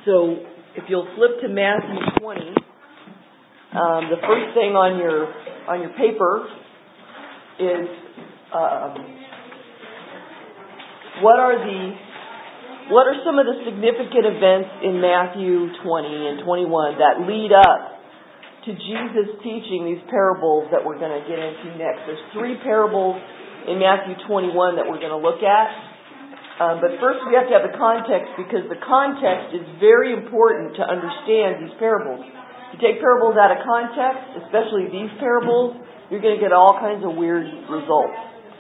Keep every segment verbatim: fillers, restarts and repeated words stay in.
So if you'll flip to Matthew twenty, um, the first thing on your on your paper is um, what are the what are some of the significant events in Matthew twenty and twenty-one that lead up to Jesus teaching these parables that we're going to get into next. There's three parables in Matthew twenty-one that we're going to look at. Um, but first we have to have the context, because the context is very important to understand these parables. If you take parables out of context, especially these parables, you're going to get all kinds of weird results.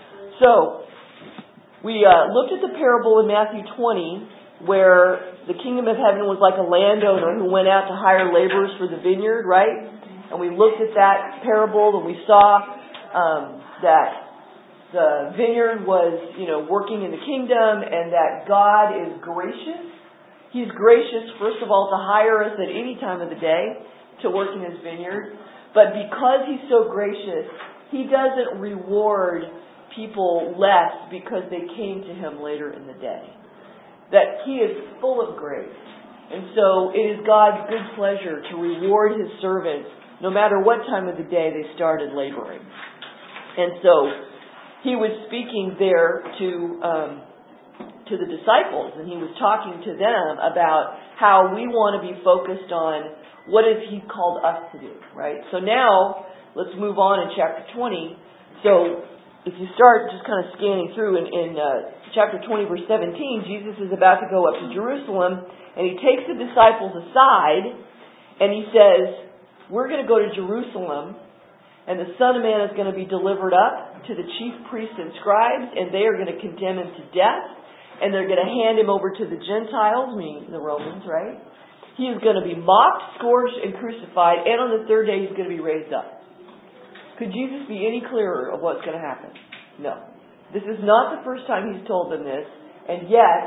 So, we uh, looked at the parable in Matthew twenty where the kingdom of heaven was like a landowner who went out to hire laborers for the vineyard, right? And we looked at that parable and we saw um, that the vineyard was, you know, working in the kingdom, and that God is gracious. He's gracious, first of all, to hire us at any time of the day to work in His vineyard. But because He's so gracious, He doesn't reward people less because they came to Him later in the day. That He is full of grace. And so it is God's good pleasure to reward His servants no matter what time of the day they started laboring. And so He was speaking there to um, to the disciples, and He was talking to them about how we want to be focused on what is He called us to do, right? So now, let's move on in chapter twenty. So, if you start just kind of scanning through in, in uh, chapter twenty, verse seventeen, Jesus is about to go up to Jerusalem, and He takes the disciples aside, and He says, we're going to go to Jerusalem, and the Son of Man is going to be delivered up to the chief priests and scribes, and they are going to condemn Him to death, and they're going to hand Him over to the Gentiles, meaning the Romans, right? He is going to be mocked, scourged, and crucified, and on the third day He's going to be raised up. Could Jesus be any clearer of what's going to happen? No. This is not the first time He's told them this, and yet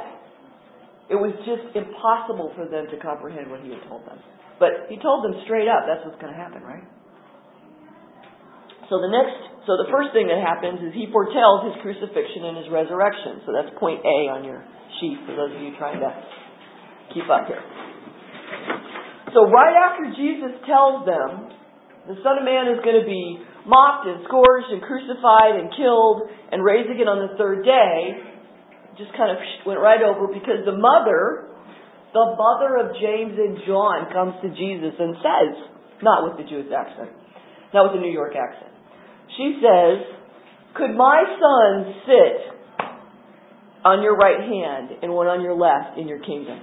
it was just impossible for them to comprehend what He had told them. But He told them straight up, that's what's going to happen, right? So the next, so the first thing that happens is He foretells His crucifixion and His resurrection. So that's point A on your sheet for those of you trying to keep up here. So right after Jesus tells them the Son of Man is going to be mocked and scourged and crucified and killed and raised again on the third day, just kind of went right over, because the mother, the mother of James and John, comes to Jesus and says, not with the Jewish accent, not with the New York accent. She says, could my son sit on your right hand and one on your left in your kingdom?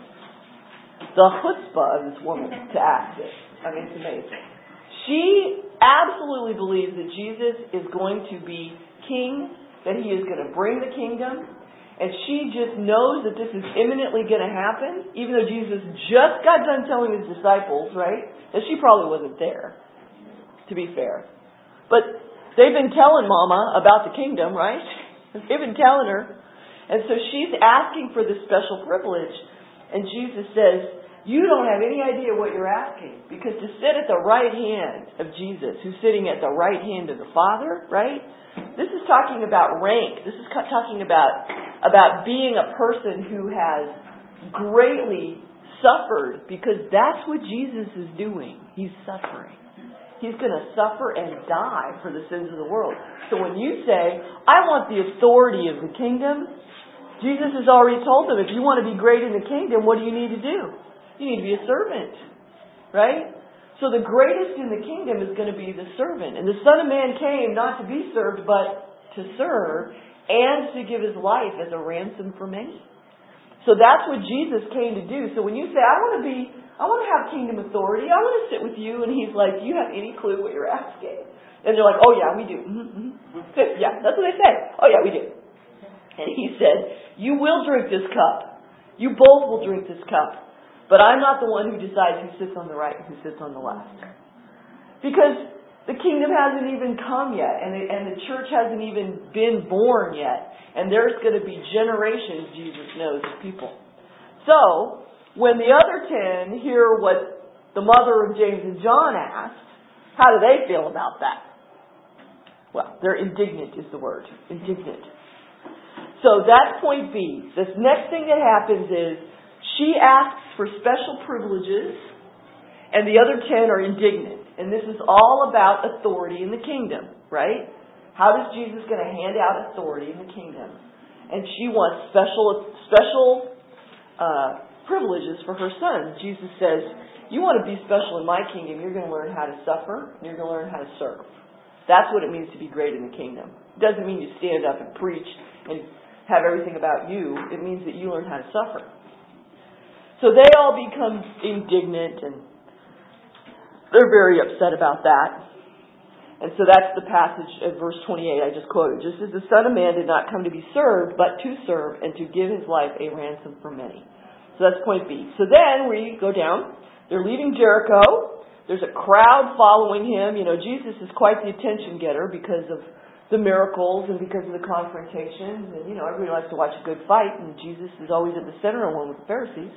The chutzpah of this woman to ask this. I mean, it's amazing. She absolutely believes that Jesus is going to be king, that He is going to bring the kingdom, and she just knows that this is imminently going to happen, even though Jesus just got done telling His disciples, right? And she probably wasn't there, to be fair. But they've been telling Mama about the kingdom, right? They've been telling her. And so she's asking for this special privilege. And Jesus says, you don't have any idea what you're asking. Because to sit at the right hand of Jesus, who's sitting at the right hand of the Father, right? This is talking about rank. This is talking about, about being a person who has greatly suffered. Because that's what Jesus is doing. He's suffering. He's going to suffer and die for the sins of the world. So when you say, I want the authority of the kingdom, Jesus has already told them, if you want to be great in the kingdom, what do you need to do? You need to be a servant. Right? So the greatest in the kingdom is going to be the servant. And the Son of Man came not to be served, but to serve and to give His life as a ransom for many. So that's what Jesus came to do. So when you say, I want to be I want to have kingdom authority. I want to sit with you. And He's like, do you have any clue what you're asking? And they're like, oh yeah, we do. Mm-hmm, mm-hmm. Yeah, that's what they say. Oh yeah, we do. And He said, you will drink this cup. You both will drink this cup. But I'm not the one who decides who sits on the right and who sits on the left. Because the kingdom hasn't even come yet. And the, and the church hasn't even been born yet. And there's going to be generations, Jesus knows, of people. So, when the other ten hear what the mother of James and John asked, how do they feel about that? Well, they're indignant is the word. Indignant. So that's point B. This next thing that happens is She asks for special privileges, and the other ten are indignant. And this is all about authority in the kingdom, right? How is Jesus going to hand out authority in the kingdom? And she wants special special uh, privileges for her son. Jesus says, you want to be special in my kingdom, you're going to learn how to suffer, and you're going to learn how to serve. That's what it means to be great in the kingdom. It doesn't mean you stand up and preach and have everything about you. It means that you learn how to suffer. So they all become indignant, and they're very upset about that. And so that's the passage at verse twenty-eight I just quoted. Just as the Son of Man did not come to be served, but to serve and to give his life a ransom for many. So that's point B. So then we go down. They're leaving Jericho. There's a crowd following him. You know, Jesus is quite the attention getter because of the miracles and because of the confrontations. And, you know, everybody likes to watch a good fight, and Jesus is always at the center of one with the Pharisees.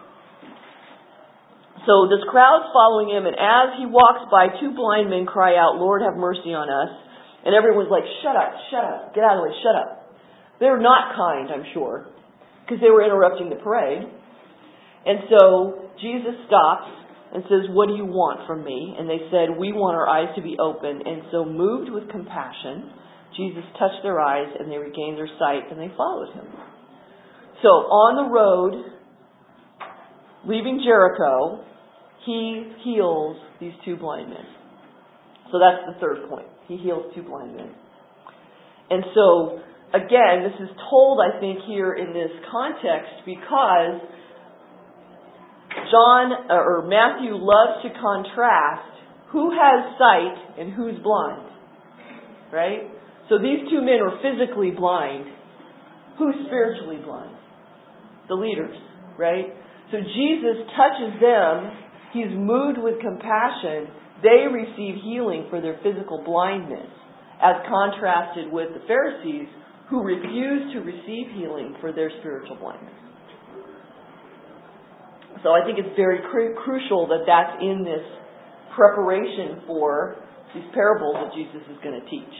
So this crowd's following him, and as he walks by, two blind men cry out, Lord, have mercy on us. And everyone's like, shut up, shut up, get out of the way, shut up. They're not kind, I'm sure, because they were interrupting the parade. And so Jesus stops and says, what do you want from me? And they said, we want our eyes to be open. And so moved with compassion, Jesus touched their eyes, and they regained their sight, and they followed him. So on the road, leaving Jericho, he heals these two blind men. So that's the third point. He heals two blind men. And so, again, this is told, I think, here in this context because John, or Matthew loves to contrast who has sight and who's blind. Right? So these two men are physically blind. Who's spiritually blind? The leaders. Right? So Jesus touches them. He's moved with compassion. They receive healing for their physical blindness, as contrasted with the Pharisees who refused to receive healing for their spiritual blindness. So I think it's very cru- crucial that that's in this preparation for these parables that Jesus is going to teach.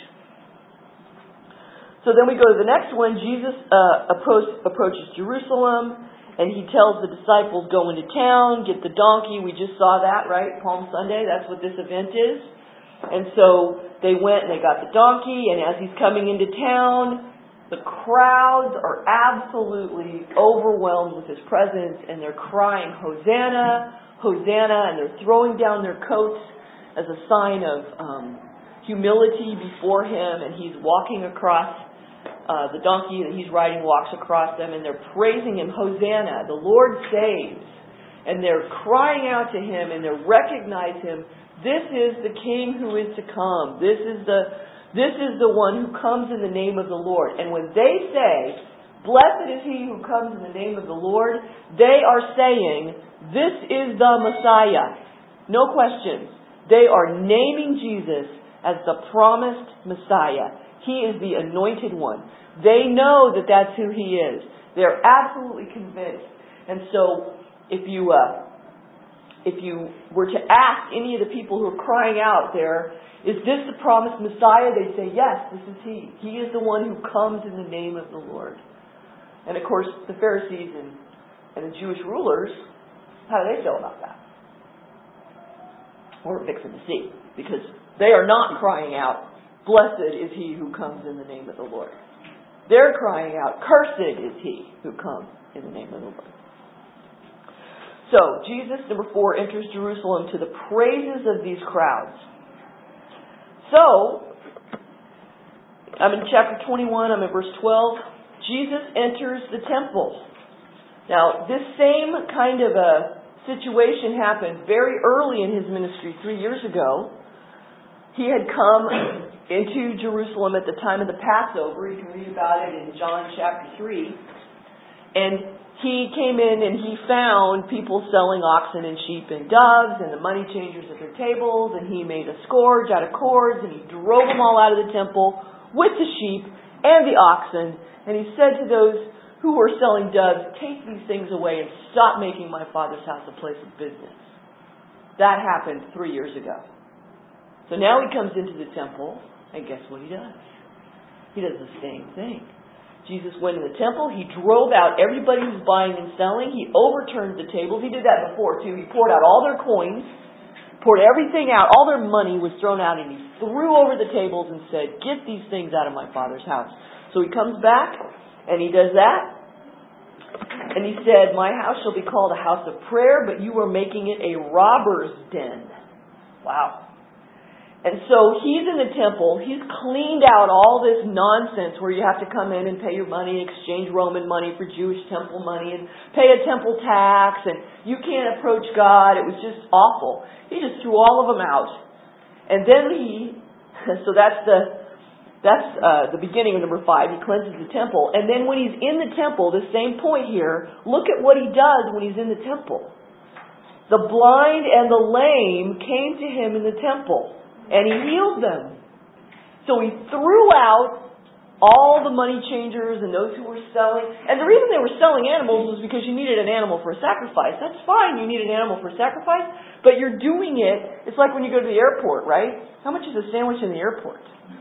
So then we go to the next one. Jesus uh, approach, approaches Jerusalem. And he tells the disciples, go into town, get the donkey. We just saw that, right? Palm Sunday, that's what this event is. And so they went and they got the donkey. And as he's coming into town, the crowds are absolutely overwhelmed with his presence. And they're crying, Hosanna, Hosanna. And they're throwing down their coats as a sign of um, humility before him. And he's walking across Uh, the donkey that he's riding walks across them, and they're praising him, Hosanna, the Lord saves. And they're crying out to him, and they recognize him. This is the King who is to come. This is the this is the one who comes in the name of the Lord. And when they say, blessed is he who comes in the name of the Lord, they are saying, this is the Messiah. No questions. They are naming Jesus as the promised Messiah. He is the anointed one. They know that that's who he is. They're absolutely convinced. And so, if you uh, if you were to ask any of the people who are crying out there, is this the promised Messiah? They'd say, yes, this is he. He is the one who comes in the name of the Lord. And of course, the Pharisees and, and the Jewish rulers, how do they feel about that? We're fixing to see, because they are not crying out, blessed is he who comes in the name of the Lord. They're crying out, cursed is he who comes in the name of the Lord. So, Jesus, number four, enters Jerusalem to the praises of these crowds. So, I'm in chapter twenty-one, I'm in verse twelve. Jesus enters the temple. Now, this same kind of a situation happened very early in his ministry, three years ago. He had come into Jerusalem at the time of the Passover. You can read about it in John chapter three. And he came in and he found people selling oxen and sheep and doves and the money changers at their tables. And he made a scourge out of cords and he drove them all out of the temple with the sheep and the oxen. And he said to those who were selling doves, take these things away and stop making my Father's house a place of business. That happened three years ago. So now he comes into the temple, and guess what he does? He does the same thing. Jesus went in the temple. He drove out everybody who's buying and selling. He overturned the tables. He did that before, too. He poured out all their coins, poured everything out. All their money was thrown out, and he threw over the tables and said, "Get these things out of my Father's house." So he comes back, and he does that. And he said, "My house shall be called a house of prayer, but you are making it a robber's den." Wow. And so he's in the temple. He's cleaned out all this nonsense where you have to come in and pay your money, exchange Roman money for Jewish temple money, and pay a temple tax, and you can't approach God. It was just awful. He just threw all of them out. And then he, so that's the that's uh, the beginning of number five. He cleanses the temple. And then when he's in the temple, the same point here, look at what he does when he's in the temple. The blind and the lame came to him in the temple. And he healed them. So he threw out all the money changers and those who were selling. And the reason they were selling animals was because you needed an animal for a sacrifice. That's fine, you need an animal for a sacrifice. But you're doing it, it's like when you go to the airport, right? How much is a sandwich in the airport?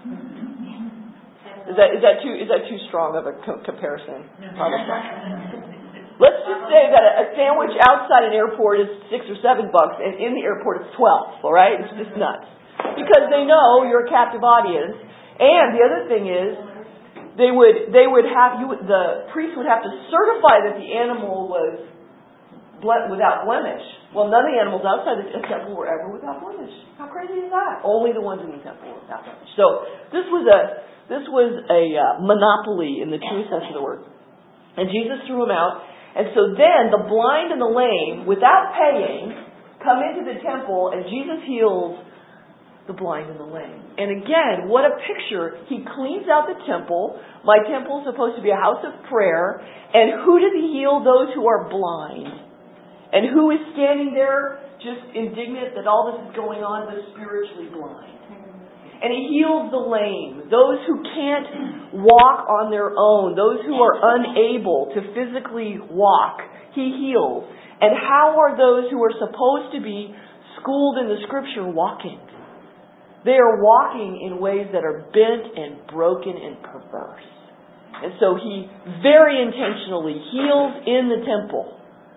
Is that is that too is that too strong of a co- comparison? Probably not. Let's just say that a sandwich outside an airport is six or seven bucks, and in the airport it's twelve. All right, it's just nuts. Because they know you're a captive audience. And the other thing is, they would they would have you the priest would have to certify that the animal was ble- without blemish. Well, none of the animals outside the temple were ever without blemish. How crazy is that? Only the ones in the temple were without blemish. So this was a this was a uh, monopoly in the true sense of the word. And Jesus threw them out. And so then the blind and the lame, without paying, come into the temple, and Jesus heals the blind and the lame. And again, what a picture. He cleans out the temple. My temple is supposed to be a house of prayer. And who does he heal? Those who are blind. And who is standing there just indignant that all this is going on? The spiritually blind. And he heals the lame. Those who can't walk on their own. Those who are unable to physically walk. He heals. And how are those who are supposed to be schooled in the Scripture walking? They are walking in ways that are bent and broken and perverse. And so he very intentionally heals in the temple.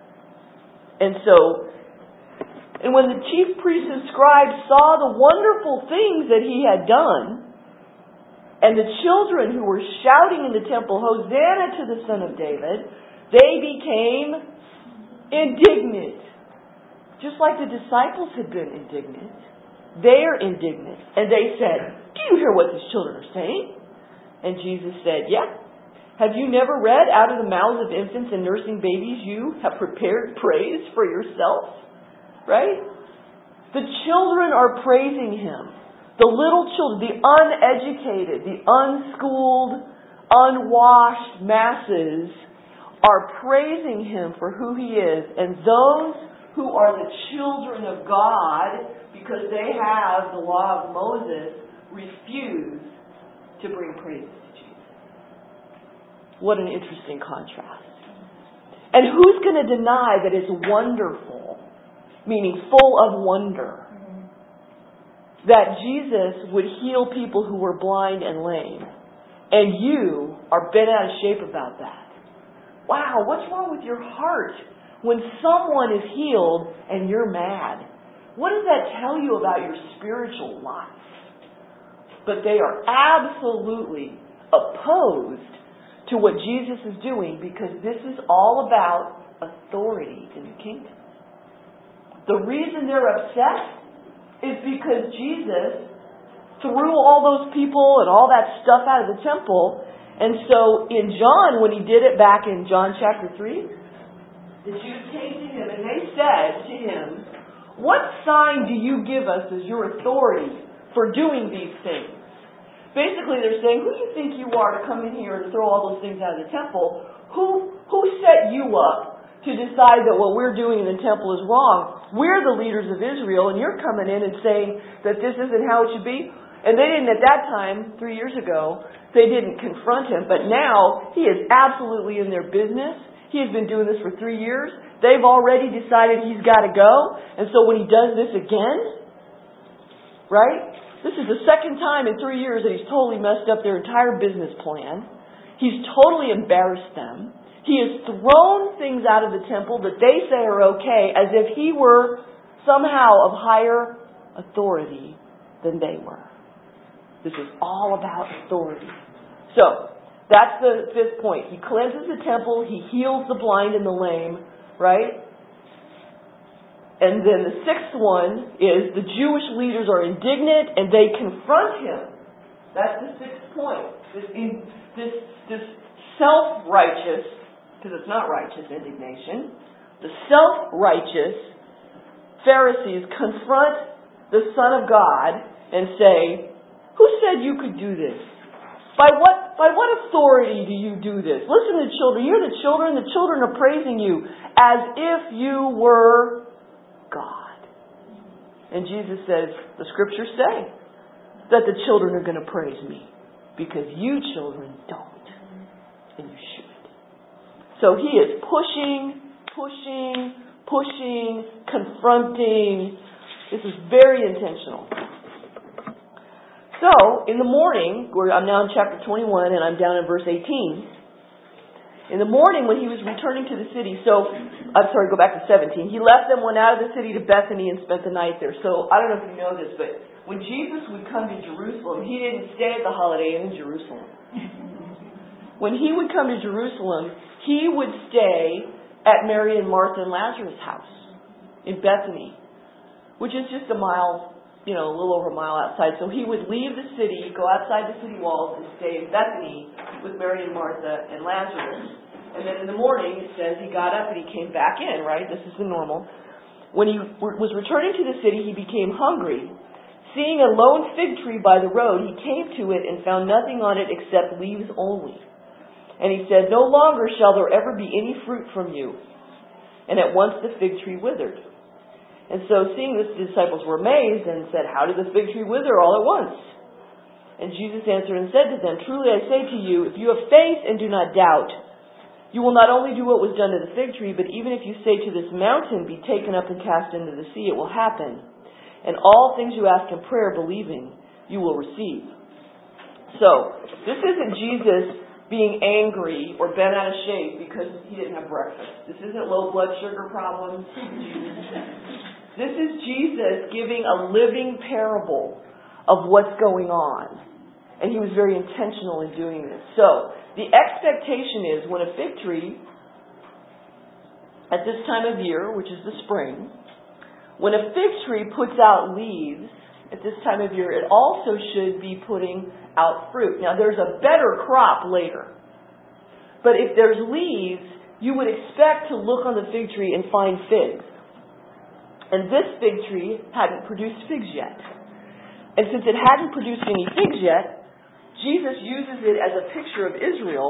And so, and when the chief priests and scribes saw the wonderful things that he had done, and the children who were shouting in the temple, "Hosanna to the Son of David," they became indignant. Just like the disciples had been indignant. They are indignant. And they said, "Do you hear what these children are saying?" And Jesus said, "Yeah. Have you never read, out of the mouths of infants and nursing babies you have prepared praise for yourself?" Right? The children are praising him. The little children, the uneducated, the unschooled, unwashed masses are praising him for who he is. And those who are the children of God, because they have the law of Moses, refuse to bring praise to Jesus. What an interesting contrast. And who's going to deny that it's wonderful, meaning full of wonder, that Jesus would heal people who were blind and lame, and you are bent out of shape about that? Wow, what's wrong with your heart when someone is healed and you're mad? What does that tell you about your spiritual life? But they are absolutely opposed to what Jesus is doing, because this is all about authority in the kingdom. The reason they're upset is because Jesus threw all those people and all that stuff out of the temple. And so in John, when he did it back in John chapter three, the Jews came to him and they said to him, "What sign do you give us as your authority for doing these things?" Basically, they're saying, "Who do you think you are to come in here and throw all those things out of the temple? Who who set you up to decide that what we're doing in the temple is wrong? We're the leaders of Israel, and you're coming in and saying that this isn't how it should be?" And they didn't at that time, three years ago, they didn't confront him. But now, he is absolutely in their business. He has been doing this for three years. They've already decided he's got to go. And so when he does this again, right? This is the second time in three years that he's totally messed up their entire business plan. He's totally embarrassed them. He has thrown things out of the temple that they say are okay, as if he were somehow of higher authority than they were. This is all about authority. So, that's the fifth point. He cleanses the temple, he heals the blind and the lame, right? And then the sixth one is the Jewish leaders are indignant and they confront him. That's the sixth point. This, in, this, this self-righteous, because it's not righteous indignation, the self-righteous Pharisees confront the Son of God and say, who said you could do this? By what, by what authority do you do this? Listen to the children. You're the children. The children are praising you as if you were God. And Jesus says, the scriptures say that the children are going to praise me because you children don't. And you should. So he is pushing, pushing, pushing, confronting. This is very intentional. So, in the morning, where I'm now in chapter twenty-one and I'm down in verse eighteen. In the morning when he was returning to the city, so, I'm sorry, go back to seventeen. He left them, went out of the city to Bethany and spent the night there. So, I don't know if you know this, but when Jesus would come to Jerusalem, he didn't stay at the Holiday Inn in Jerusalem. When he would come to Jerusalem, he would stay at Mary and Martha and Lazarus' house in Bethany, which is just a mile, you know, a little over a mile outside. So he would leave the city, go outside the city walls, and stay in Bethany with Mary and Martha and Lazarus. And then in the morning, it says he got up and he came back in, right? This is the normal. When he was returning to the city, he became hungry. Seeing a lone fig tree by the road, he came to it and found nothing on it except leaves only. And he said, no longer shall there ever be any fruit from you. And at once the fig tree withered. And so seeing this, the disciples were amazed and said, how did the fig tree wither all at once? And Jesus answered and said to them, truly I say to you, if you have faith and do not doubt, you will not only do what was done to the fig tree, but even if you say to this mountain, be taken up and cast into the sea, it will happen. And all things you ask in prayer, believing, you will receive. So, this isn't Jesus being angry or bent out of shape because he didn't have breakfast. This isn't low blood sugar problems. This is Jesus giving a living parable of what's going on. And he was very intentional in doing this. So, the expectation is when a fig tree, at this time of year, which is the spring, when a fig tree puts out leaves at this time of year, it also should be putting out fruit. Now, there's a better crop later. But if there's leaves, you would expect to look on the fig tree and find figs. And this fig tree hadn't produced figs yet. And since it hadn't produced any figs yet, Jesus uses it as a picture of Israel.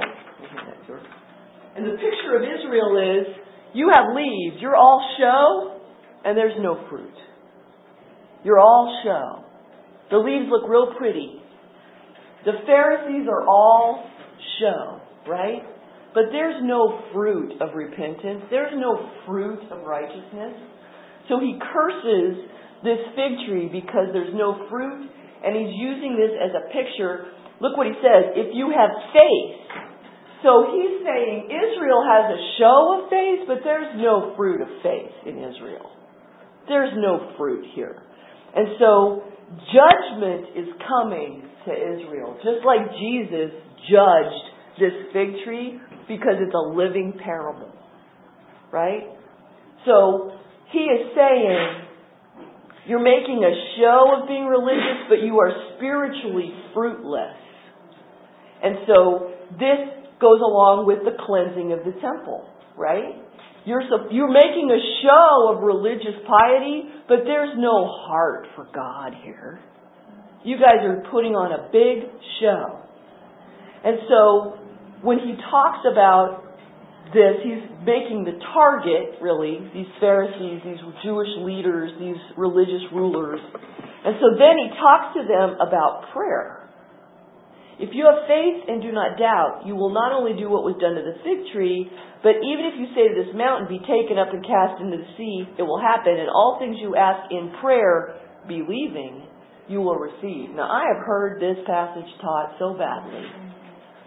And the picture of Israel is, you have leaves, you're all show, and there's no fruit. You're all show. The leaves look real pretty. The Pharisees are all show, right? But there's no fruit of repentance. There's no fruit of righteousness. So he curses this fig tree because there's no fruit, and he's using this as a picture. Look what he says, if you have faith. So he's saying Israel has a show of faith, but there's no fruit of faith in Israel. There's no fruit here. And so judgment is coming to Israel, just like Jesus judged this fig tree because it's a living parable. Right? So he is saying, you're making a show of being religious, but you are spiritually fruitless. And so this goes along with the cleansing of the temple, right? You're, you're making a show of religious piety, but there's no heart for God here. You guys are putting on a big show. And so when he talks about this, he's making the target, really, these Pharisees, these Jewish leaders, these religious rulers. And so then he talks to them about prayer. If you have faith and do not doubt, you will not only do what was done to the fig tree, but even if you say to this mountain, be taken up and cast into the sea, it will happen. And all things you ask in prayer, believing, you will receive. Now, I have heard this passage taught so badly.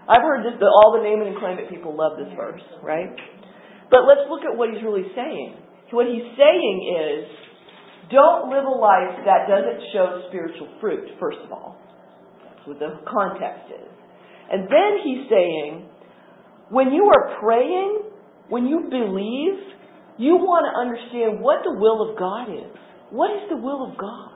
I've heard this, the, all the name it and claim it people love this verse, right? But let's look at what he's really saying. What he's saying is, don't live a life that doesn't show spiritual fruit, first of all. That's what the context is. And then he's saying, when you are praying, when you believe, you want to understand what the will of God is. What is the will of God?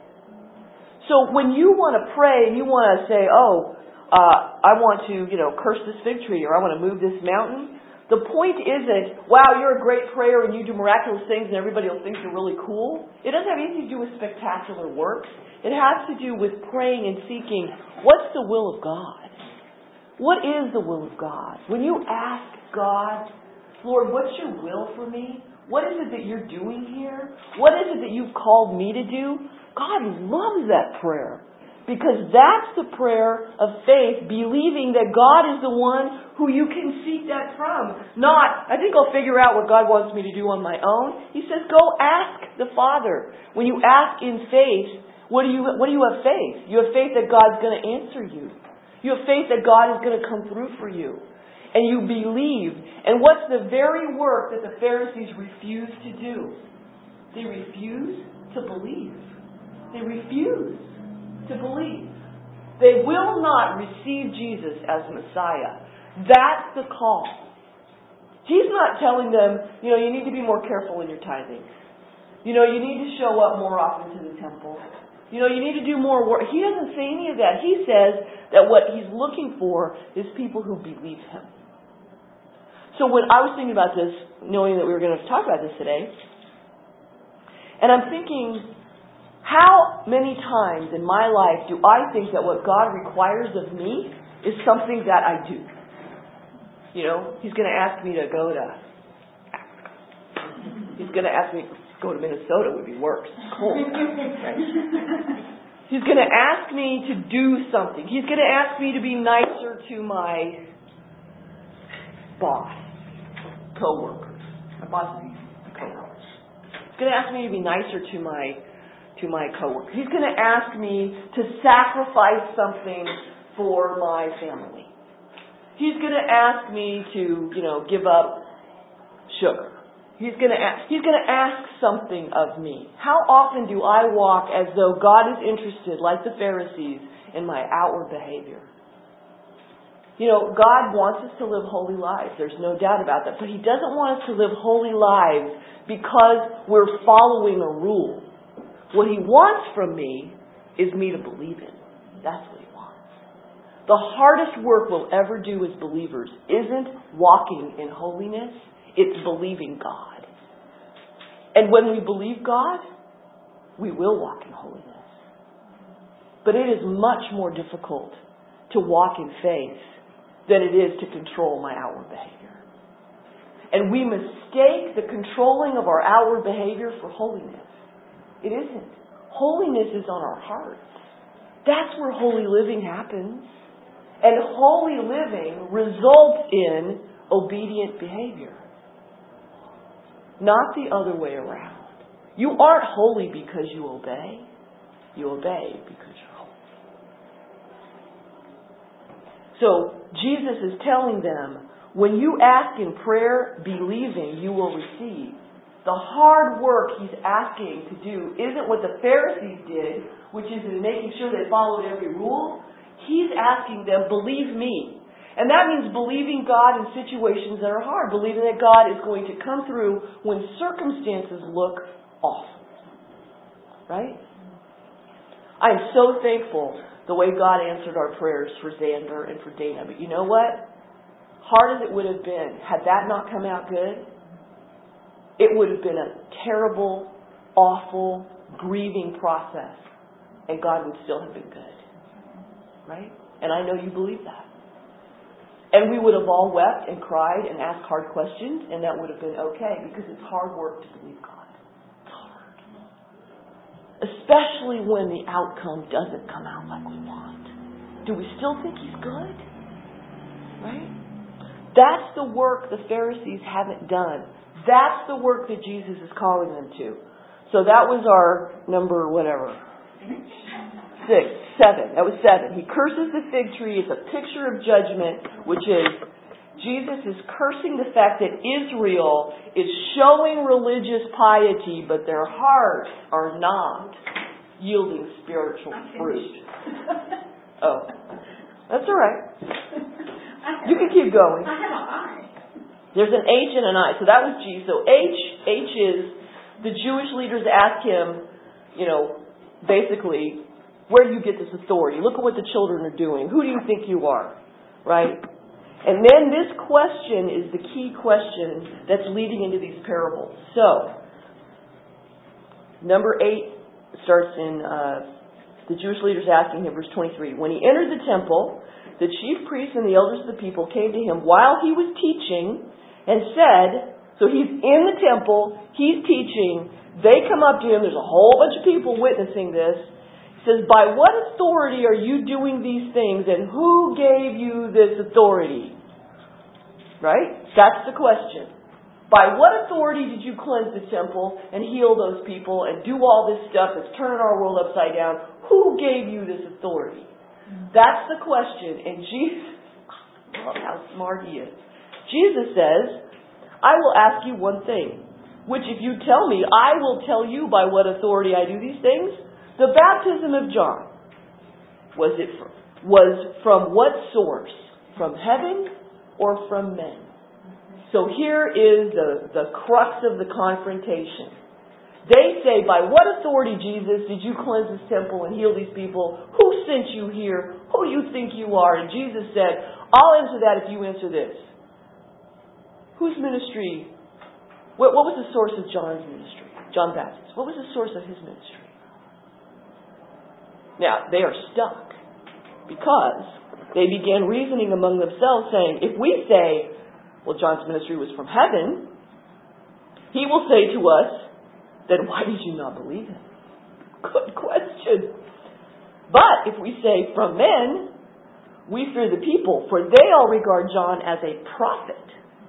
So when you want to pray and you want to say, oh, uh, I want to, you know, curse this fig tree or I want to move this mountain, the point isn't, wow, you're a great prayer and you do miraculous things and everybody will think you're really cool. It doesn't have anything to do with spectacular works. It has to do with praying and seeking, what's the will of God? What is the will of God? When you ask God, Lord, what's your will for me? What is it that you're doing here? What is it that you've called me to do? God loves that prayer. Because that's the prayer of faith, believing that God is the one who you can seek that from. Not, I think I'll figure out what God wants me to do on my own. He says, go ask the Father. When you ask in faith, what do you, what do you have faith? You have faith that God's going to answer you. You have faith that God is going to come through for you. And you believe. And what's the very work that the Pharisees refused to do? They refused to believe. They refuse to believe. They will not receive Jesus as Messiah. That's the call. He's not telling them, you know, you need to be more careful in your tithing. You know, you need to show up more often to the temple. You know, you need to do more work. He doesn't say any of that. He says that what he's looking for is people who believe him. So when I was thinking about this, knowing that we were going to talk about this today, and I'm thinking, how many times in my life do I think that what God requires of me is something that I do? You know, he's going to ask me to go to Africa. He's going to ask me to go to Minnesota, would be worse. It's cold. Right? He's going to ask me to do something. He's going to ask me to be nicer to my boss, co-workers. My boss is co-workers. He's going to ask me to be nicer to my to my coworker. He's going to ask me to sacrifice something for my family. He's going to ask me to, you know, give up sugar. He's going to ask, he's going to ask something of me. How often do I walk as though God is interested, like the Pharisees, in my outward behavior? You know, God wants us to live holy lives. There's no doubt about that. But He doesn't want us to live holy lives because we're following a rule. What He wants from me is me to believe in. That's what He wants. The hardest work we'll ever do as believers isn't walking in holiness. It's believing God. And when we believe God, we will walk in holiness. But it is much more difficult to walk in faith than it is to control my outward behavior. And we mistake the controlling of our outward behavior for holiness. It isn't. Holiness is on our hearts. That's where holy living happens. And holy living results in obedient behavior. Not the other way around. You aren't holy because you obey. You obey because you're holy. So Jesus is telling them, when you ask in prayer, believing, you will receive. The hard work He's asking to do isn't what the Pharisees did, which is in making sure they followed every rule. He's asking them, believe me. And that means believing God in situations that are hard. Believing that God is going to come through when circumstances look awful. Right? I'm so thankful the way God answered our prayers for Xander and for Dana. But you know what? Hard as it would have been, had that not come out good, it would have been a terrible, awful, grieving process. And God would still have been good. Right? And I know you believe that. And we would have all wept and cried and asked hard questions, and that would have been okay, because it's hard work to believe God. It's hard. Especially when the outcome doesn't come out like we want. Do we still think He's good? Right? That's the work the Pharisees haven't done. That's the work that Jesus is calling them to. So that was our number whatever. six, seven. That was seven. He curses the fig tree. It's a picture of judgment, which is Jesus is cursing the fact that Israel is showing religious piety, but their hearts are not yielding spiritual fruit. Oh, that's all right. You can keep going. I have an I. There's an H and an I. So that was G. So H, H is the Jewish leaders ask him, you know, basically, where do you get this authority? Look at what the children are doing. Who do you think you are? Right? And then this question is the key question that's leading into these parables. So, number eight starts in uh, the Jewish leaders asking him, verse twenty-three. When he entered the temple, the chief priests and the elders of the people came to him while he was teaching and said, so he's in the temple, he's teaching, they come up to him, there's a whole bunch of people witnessing this. He says, by what authority are you doing these things and who gave you this authority? Right? That's the question. By what authority did you cleanse the temple and heal those people and do all this stuff that's turning our world upside down? Who gave you this authority? That's the question. And Jesus, I love how smart he is. Jesus says, I will ask you one thing, which if you tell me, I will tell you by what authority I do these things. The baptism of John, was it from, was from what source? From heaven or from men? So here is the, the crux of the confrontation. They say, by what authority, Jesus, did you cleanse this temple and heal these people? Who sent you here? Who do you think you are? And Jesus said, I'll answer that if you answer this. Whose ministry? What, what was the source of John's ministry? John Baptist. What was the source of his ministry? Now, they are stuck because they began reasoning among themselves saying, if we say, well, John's ministry was from heaven, he will say to us, then why did you not believe him? Good question. But if we say from men, we fear the people, for they all regard John as a prophet.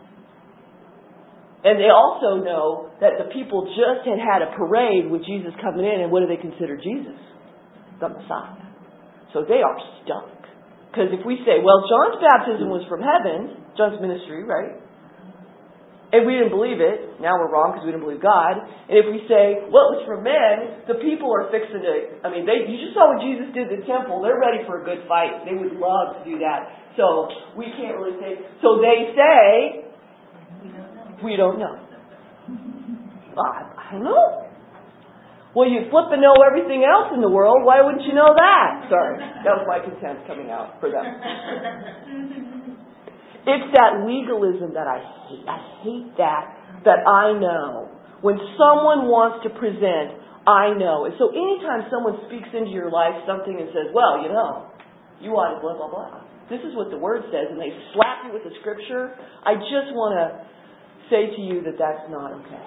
And they also know that the people just had had a parade with Jesus coming in, and what do they consider Jesus? The Messiah. So they are stuck. Because if we say, well, John's baptism was from heaven, John's ministry, right? And we didn't believe it. Now we're wrong because we didn't believe God. And if we say, well, it was from men, the people are fixing to, I mean, they, you just saw what Jesus did in the temple. They're ready for a good fight. They would love to do that. So we can't really say. So they say, we don't know. I, I don't know. Well, you flip and know everything else in the world. Why wouldn't you know that? Sorry. That was my contempt coming out for them. It's that legalism that I hate. I hate that, that I know. When someone wants to present, I know. And so anytime someone speaks into your life something and says, well, you know, you ought to blah, blah, blah. This is what the Word says, and they slap you with the Scripture. I just want to say to you that that's not okay.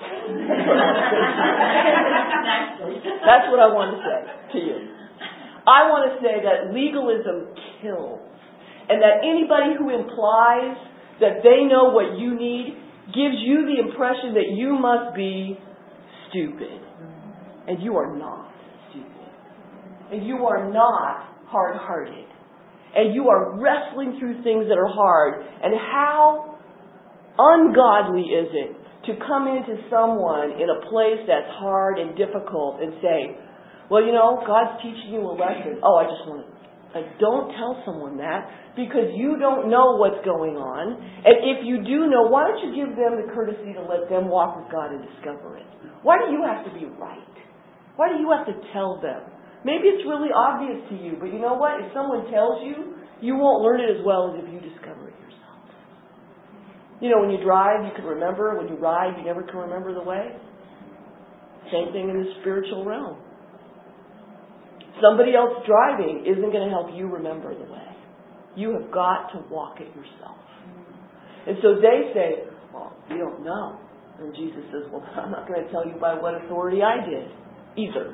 That's what I want to say to you. I want to say that legalism kills. And that anybody who implies that they know what you need gives you the impression that you must be stupid. And you are not stupid. And you are not hard-hearted. And you are wrestling through things that are hard. And how ungodly is it to come into someone in a place that's hard and difficult and say, well, you know, God's teaching you a lesson. Oh, I just want to... Like, don't tell someone that because you don't know what's going on. And if you do know, why don't you give them the courtesy to let them walk with God and discover it? Why do you have to be right? Why do you have to tell them? Maybe it's really obvious to you, but you know what? If someone tells you, you won't learn it as well as if you discover it yourself. You know, when you drive, you can remember. When you ride, you never can remember the way. Same thing in the spiritual realm. Somebody else driving isn't going to help you remember the way. You have got to walk it yourself. And so they say, well, you don't know. And Jesus says, well, I'm not going to tell you by what authority I did either.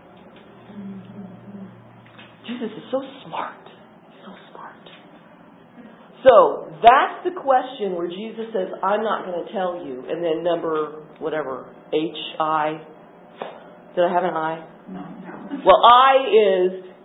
Jesus is so smart. So smart. So that's the question where Jesus says, I'm not going to tell you. And then number, whatever, H, I. Did I have an I? No, no. Well, I is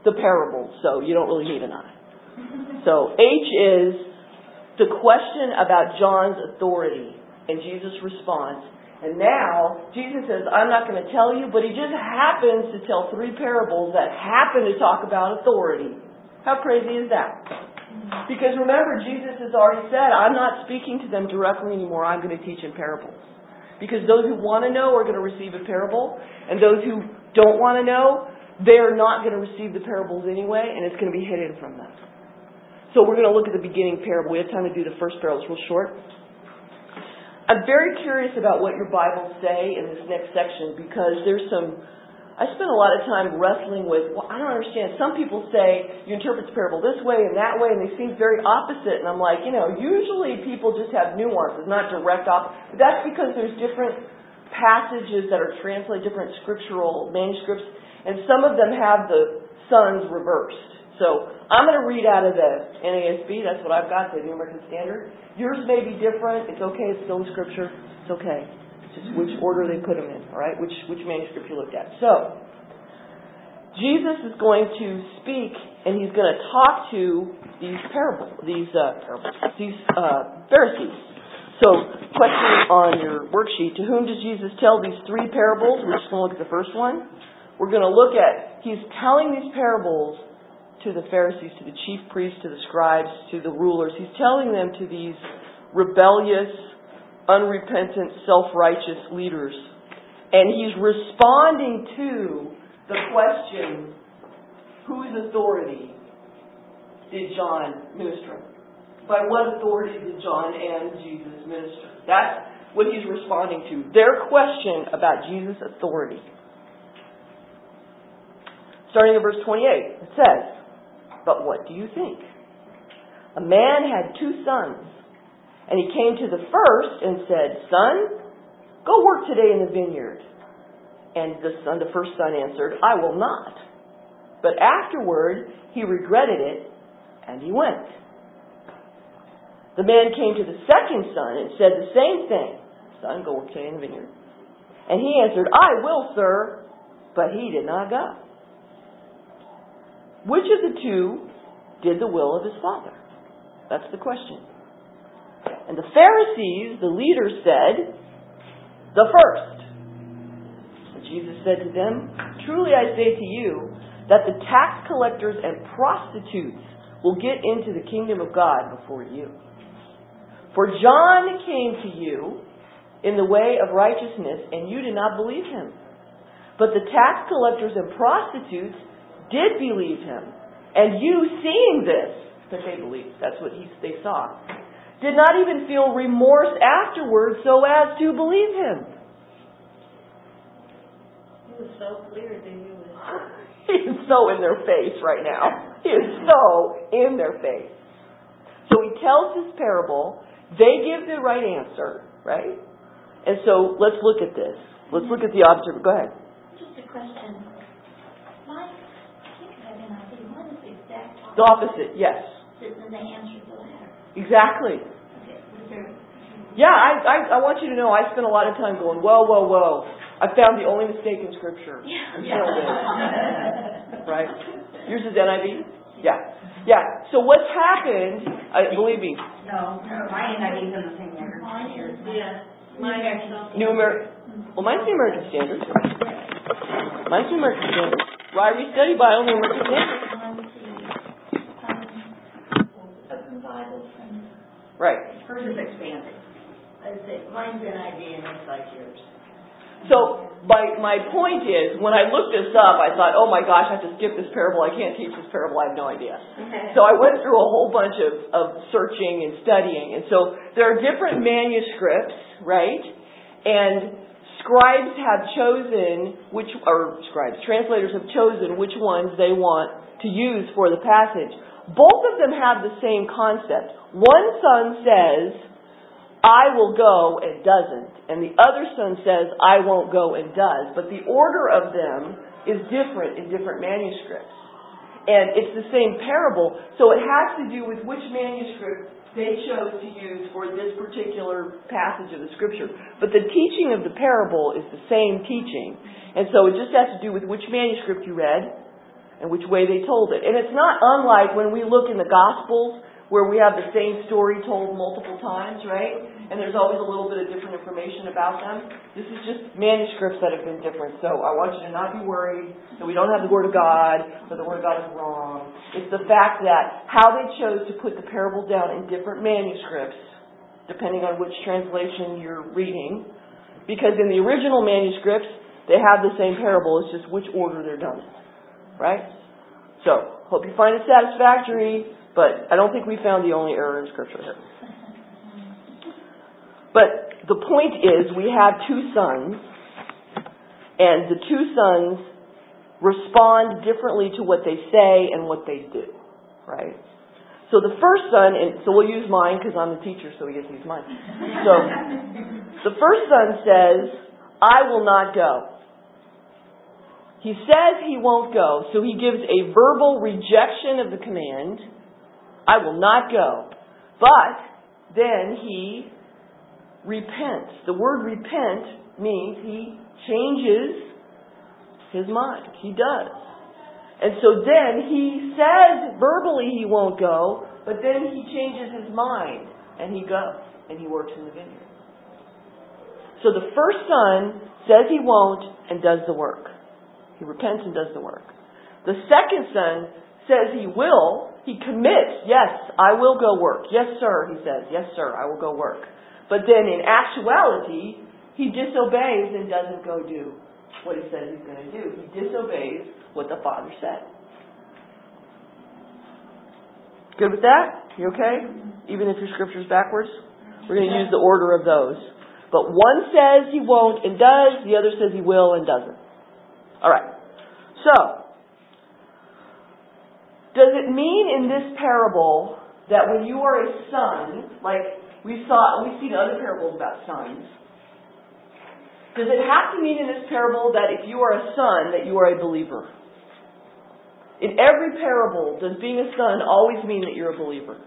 the parables, so you don't really need an I. So H is the question about John's authority and Jesus' response. And now, Jesus says, I'm not going to tell you, but he just happens to tell three parables that happen to talk about authority. How crazy is that? Because remember, Jesus has already said, I'm not speaking to them directly anymore. I'm going to teach in parables. Because those who want to know are going to receive a parable, and those who don't want to know, they're not going to receive the parables anyway, and it's going to be hidden from them. So we're going to look at the beginning parable. We have time to do the first parable. It's real short. I'm very curious about what your Bibles say in this next section, because there's some, I spent a lot of time wrestling with, well, I don't understand. Some people say you interpret the parable this way and that way, and they seem very opposite. And I'm like, you know, usually people just have nuances, not direct opposite. But that's because there's different passages that are translated, different scriptural manuscripts, and some of them have the sons reversed. So I'm going to read out of the N A S B. That's what I've got, the New American Standard. Yours may be different. It's okay. It's still in Scripture. It's okay. It's just which order they put them in, all right? Which which manuscript you looked at. So Jesus is going to speak, and he's going to talk to these parables, these uh, parables, these uh, Pharisees. So, question on your worksheet: to whom does Jesus tell these three parables? We're just going to look at the first one. We're going to look at he's telling these parables to the Pharisees, to the chief priests, to the scribes, to the rulers. He's telling them to these rebellious, unrepentant, self-righteous leaders. And he's responding to the question, whose authority did John minister? By what authority did John and Jesus minister? That's what he's responding to. Their question about Jesus' authority. Starting in verse twenty-eight, it says, but what do you think? A man had two sons, and he came to the first and said, Son, go work today in the vineyard. And the son, the first son answered, I will not. But afterward he regretted it, and he went. The man came to the second son and said the same thing. Son, go work today in the vineyard. And he answered, I will, sir. But he did not go. Which of the two did the will of his father? That's the question. And the Pharisees, the leaders, said, the first. And Jesus said to them, truly I say to you, that the tax collectors and prostitutes will get into the kingdom of God before you. For John came to you in the way of righteousness, and you did not believe him. But the tax collectors and prostitutes did believe him. And you, seeing this, that they believed, that's what he, they saw, did not even feel remorse afterwards so as to believe him. He was so clear that he was... He is so in their face right now. He is so in their face. So he tells this parable. They give the right answer, right? And so let's look at this. Let's look at the observer. Go ahead. Just a question. Why, I think I have an idea. What is the exact opposite? The opposite, yes. Than the answer to the letter. Exactly. Okay. Was there... Yeah, I, I I want you to know I spent a lot of time going, whoa, whoa, whoa. I found the only mistake in Scripture. Yeah. yeah. Right? Yours is N I V? Yeah. Yeah. So what's happened, uh, believe me. No, my N I V is in the same year. Mine is, yeah. Mine is New Amer- Well, mine's the American Standard. Mine's the American Standard. Ryrie Study Bible, the American Standard. Open Bible from... Right. Hers is expanded. I say, mine's N I V and it's like yours. So my my point is, when I looked this up, I thought, oh my gosh, I have to skip this parable. I can't teach this parable. I have no idea. So I went through a whole bunch of, of searching and studying. And so there are different manuscripts, right? And scribes have chosen which, or scribes, translators have chosen which ones they want to use for the passage. Both of them have the same concept. One son says, I will go, and doesn't. And the other son says, I won't go, and does. But the order of them is different in different manuscripts. And it's the same parable, so it has to do with which manuscript they chose to use for this particular passage of the Scripture. But the teaching of the parable is the same teaching. And so it just has to do with which manuscript you read and which way they told it. And it's not unlike when we look in the Gospels where we have the same story told multiple times, right? And there's always a little bit of different information about them. This is just manuscripts that have been different. So I want you to not be worried that we don't have the Word of God, or the Word of God is wrong. It's the fact that how they chose to put the parable down in different manuscripts, depending on which translation you're reading, because in the original manuscripts, they have the same parable, it's just which order they're done in. Right? So, hope you find it satisfactory, but I don't think we found the only error in Scripture here. But the point is, we have two sons, and the two sons respond differently to what they say and what they do. Right? So the first son, and so we'll use mine because I'm the teacher, so we get to use mine. So, the first son says, I will not go. He says he won't go, so he gives a verbal rejection of the command, I will not go. But then he repents. The word repent means he changes his mind. He does. And so then he says verbally he won't go, but then he changes his mind and he goes and he works in the vineyard. So the first son says he won't and does the work. He repents and does the work. The second son says he will. He commits. Yes, I will go work. Yes, sir, he says. Yes, sir, I will go work. But then in actuality, he disobeys and doesn't go do what he says he's going to do. He disobeys what the Father said. Good with that? You okay? Even if your scripture's backwards? We're going to use the order of those. But one says he won't and does. The other says he will and doesn't. All right. So, does it mean in this parable that when you are a son, like we saw, we've seen other parables about sons, does it have to mean in this parable that if you are a son, that you are a believer? In every parable, does being a son always mean that you're a believer?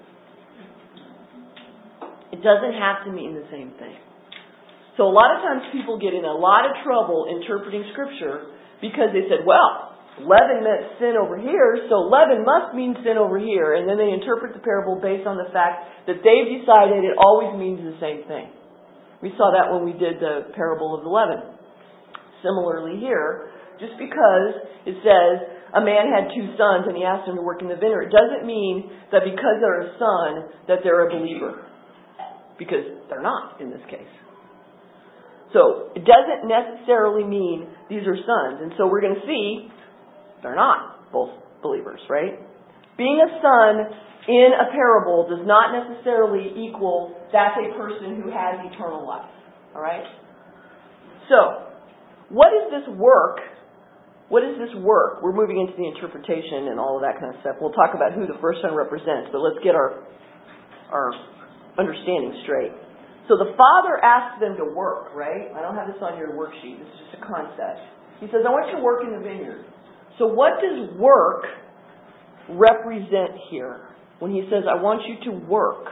It doesn't have to mean the same thing. So a lot of times people get in a lot of trouble interpreting Scripture because they said, well, leaven meant sin over here, so leaven must mean sin over here. And then they interpret the parable based on the fact that they've decided it always means the same thing. We saw that when we did the parable of the leaven. Similarly here, just because it says a man had two sons and he asked them to work in the vineyard, it doesn't mean that because they're a son that they're a believer. Because they're not in this case. So it doesn't necessarily mean these are sons. And so we're going to see they're not both believers, right? Being a son in a parable does not necessarily equal that's a person who has eternal life. All right? So, what is this work? What is this work? We're moving into the interpretation and all of that kind of stuff. We'll talk about who the first son represents, but let's get our our understanding straight. So the Father asks them to work, right? I don't have this on your worksheet. This is just a concept. He says, I want you to work in the vineyard. So what does work represent here? When he says, I want you to work.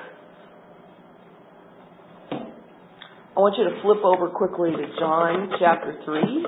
I want you to flip over quickly to John chapter three.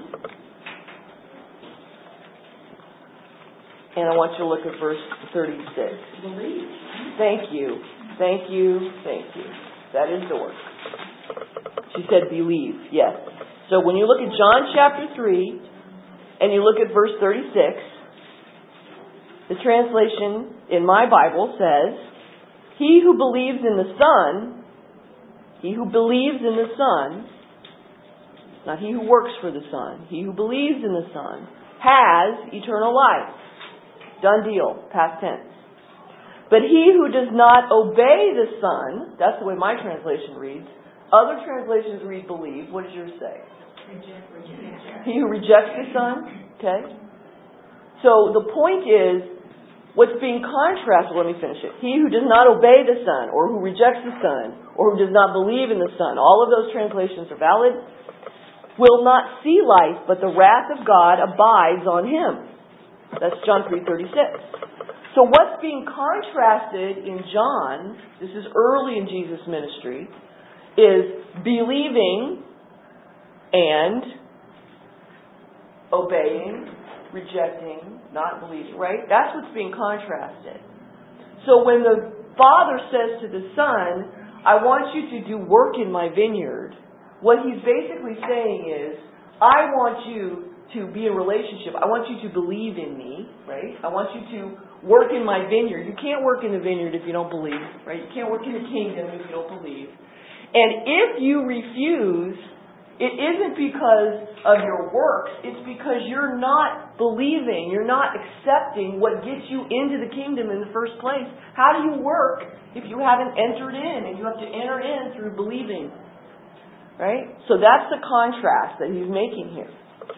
And I want you to look at verse thirty-six. Believe. Thank you. Thank you. Thank you. That is the work. She said believe. Yes. So when you look at John chapter three and you look at verse thirty-six, the translation in my Bible says, he who believes in the Son, he who believes in the Son, not he who works for the Son, he who believes in the Son, has eternal life. Done deal. Past tense. But he who does not obey the Son, that's the way my translation reads. Other translations read believe. What does yours say? Reject, reject. He who rejects the Son. Okay. So the point is, what's being contrasted, let me finish it. He who does not obey the Son, or who rejects the Son, or who does not believe in the Son, all of those translations are valid, will not see life, but the wrath of God abides on him. That's John three thirty-six. So what's being contrasted in John, this is early in Jesus' ministry, is believing and obeying rejecting, not believing, right? That's what's being contrasted. So when the Father says to the Son, I want you to do work in my vineyard, what He's basically saying is, I want you to be in relationship. I want you to believe in me, right? I want you to work in my vineyard. You can't work in the vineyard if you don't believe, right? You can't work in the kingdom if you don't believe. And if you refuse, it isn't because of your works. It's because you're not believing. You're not accepting what gets you into the kingdom in the first place. How do you work if you haven't entered in? And you have to enter in through believing. Right? So that's the contrast that he's making here.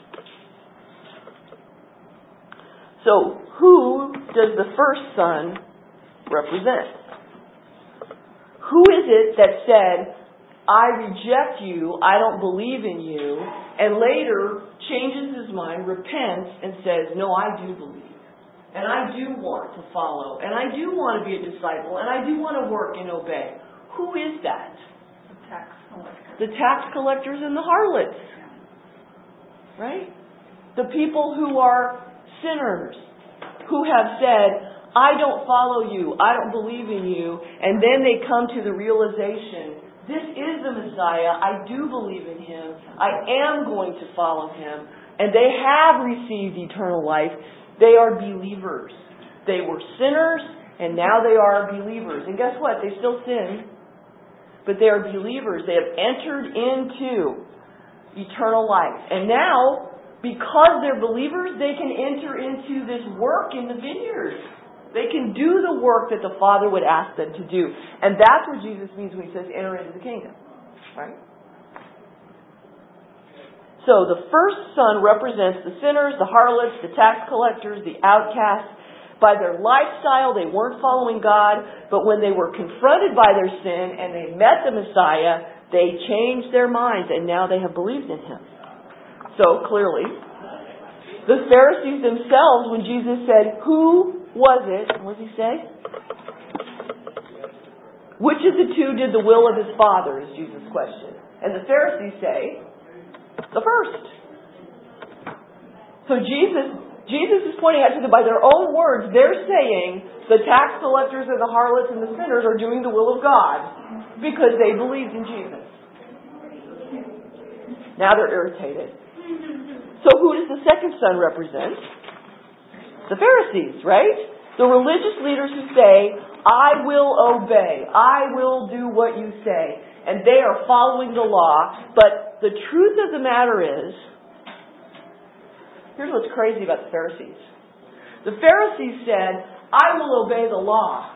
So, who does the first son represent? Who is it that said, I reject you, I don't believe in you, and later changes his mind, repents, and says, no, I do believe. And I do want to follow. And I do want to be a disciple. And I do want to work and obey. Who is that? The tax collector. The tax collectors and the harlots. Right? The people who are sinners, who have said, I don't follow you, I don't believe in you, and then they come to the realization, this is the Messiah, I do believe in Him, I am going to follow Him, and they have received eternal life. They are believers. They were sinners, and now they are believers. And guess what? They still sin, but they are believers. They have entered into eternal life. And now, because they're believers, they can enter into this work in the vineyard. They can do the work that the Father would ask them to do. And that's what Jesus means when He says enter into the kingdom. Right? So the first son represents the sinners, the harlots, the tax collectors, the outcasts. By their lifestyle, they weren't following God, but when they were confronted by their sin and they met the Messiah, they changed their minds and now they have believed in Him. So, clearly, the Pharisees themselves, when Jesus said, who was it? What does He say? Which of the two did the will of his Father, is Jesus' question. And the Pharisees say, the first. So Jesus, Jesus is pointing out to them, by their own words, they're saying the tax collectors and the harlots and the sinners are doing the will of God because they believed in Jesus. Now they're irritated. So who does the second son represent? The Pharisees, right? The religious leaders who say, I will obey. I will do what you say. And they are following the law. But the truth of the matter is, here's what's crazy about the Pharisees. The Pharisees said, I will obey the law.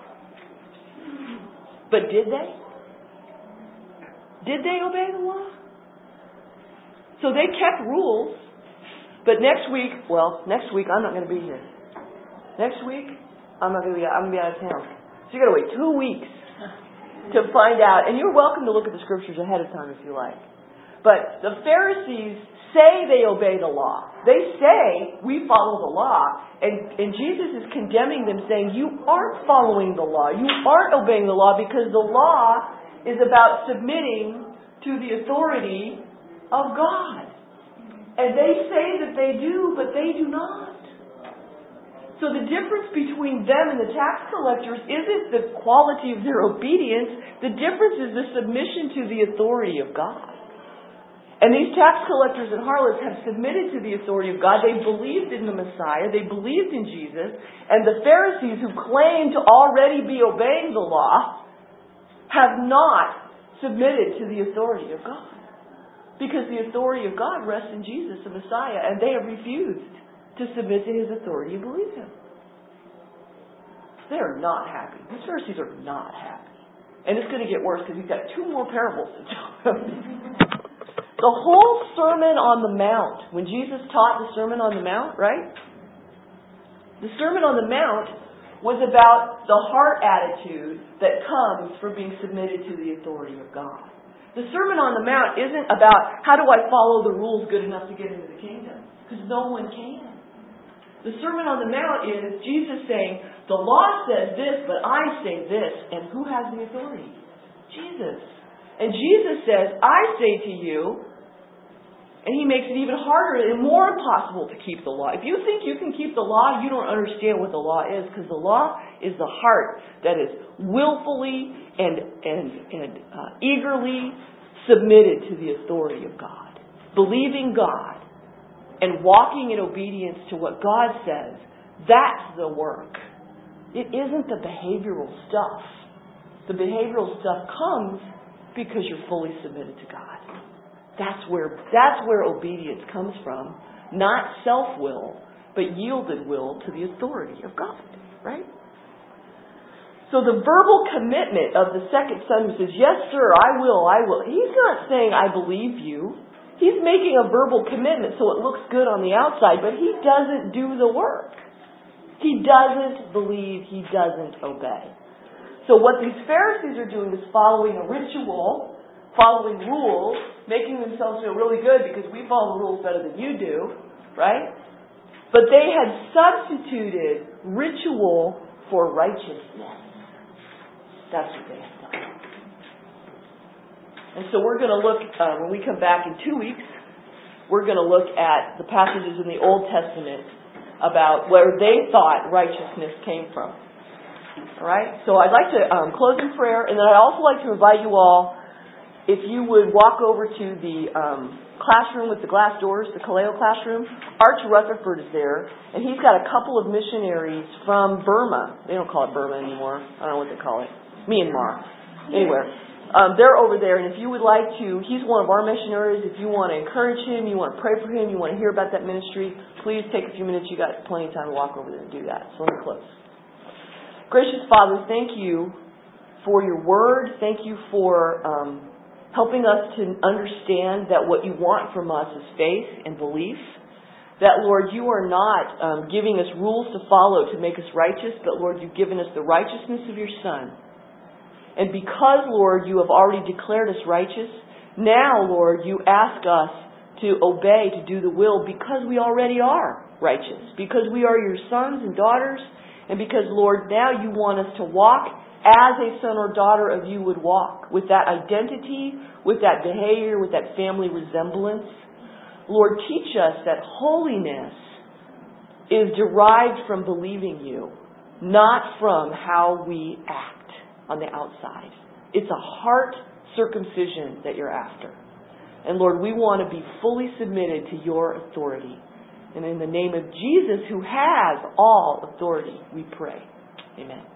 But did they? Did they obey the law? So they kept rules. But next week, well, next week I'm not going to be here. Next week, I'm not going to be. I'm going to be out of town. So you got to wait two weeks to find out. And you're welcome to look at the scriptures ahead of time if you like. But the Pharisees say they obey the law. They say we follow the law, and and Jesus is condemning them, saying you aren't following the law. You aren't obeying the law because the law is about submitting to the authority of God. And they say that they do, but they do not. So the difference between them and the tax collectors isn't the quality of their obedience. The difference is the submission to the authority of God. And these tax collectors and harlots have submitted to the authority of God. They believed in the Messiah. They believed in Jesus. And the Pharisees, who claim to already be obeying the law, have not submitted to the authority of God. Because the authority of God rests in Jesus, the Messiah, and they have refused to submit to His authority and believe Him. They are not happy. The Pharisees are not happy. And it's going to get worse because He's got two more parables to tell them. The whole Sermon on the Mount, when Jesus taught the Sermon on the Mount, right? The Sermon on the Mount was about the heart attitude that comes from being submitted to the authority of God. The Sermon on the Mount isn't about how do I follow the rules good enough to get into the kingdom, because no one can. The Sermon on the Mount is Jesus saying, the law says this, but I say this, and who has the authority? Jesus. And Jesus says, I say to you, And He makes it even harder and more impossible to keep the law. If you think you can keep the law, you don't understand what the law is, because the law is the heart that is willfully and, and, and uh, eagerly submitted to the authority of God. Believing God and walking in obedience to what God says, that's the work. It isn't the behavioral stuff. The behavioral stuff comes because you're fully submitted to God. That's where that's where obedience comes from, not self-will, but yielded will to the authority of God, right? So the verbal commitment of the second son who says, yes, sir, I will, I will. He's not saying, I believe you. He's making a verbal commitment so it looks good on the outside, but he doesn't do the work. He doesn't believe, he doesn't obey. So what these Pharisees are doing is following a ritual, following rules, making themselves feel really good because we follow the rules better than you do, right? But they had substituted ritual for righteousness. That's what they had done. And so we're going to look, uh, when we come back in two weeks, we're going to look at the passages in the Old Testament about where they thought righteousness came from. All right? So I'd like to um, close in prayer, and then I'd also like to invite you all, if you would walk over to the um, classroom with the glass doors, the Kaleo classroom. Arch Rutherford is there, and he's got a couple of missionaries from Burma. They don't call it Burma anymore. I don't know what they call it. Myanmar. Anywhere. Um, they're over there, and if you would like to, he's one of our missionaries. If you want to encourage him, you want to pray for him, you want to hear about that ministry, please take a few minutes. You got plenty of time to walk over there and do that. So let me close. Gracious Father, thank you for your word. Thank you for um, helping us to understand that what you want from us is faith and belief. That, Lord, you are not um, giving us rules to follow to make us righteous, but, Lord, you've given us the righteousness of your Son. And because, Lord, you have already declared us righteous, now, Lord, you ask us to obey, to do the will, because we already are righteous. Because we are your sons and daughters, and because, Lord, now you want us to walk as a son or daughter of you would walk, with that identity, with that behavior, with that family resemblance. Lord, teach us that holiness is derived from believing you, not from how we act on the outside. It's a heart circumcision that you're after. And Lord, we want to be fully submitted to your authority. And in the name of Jesus, who has all authority, we pray. Amen.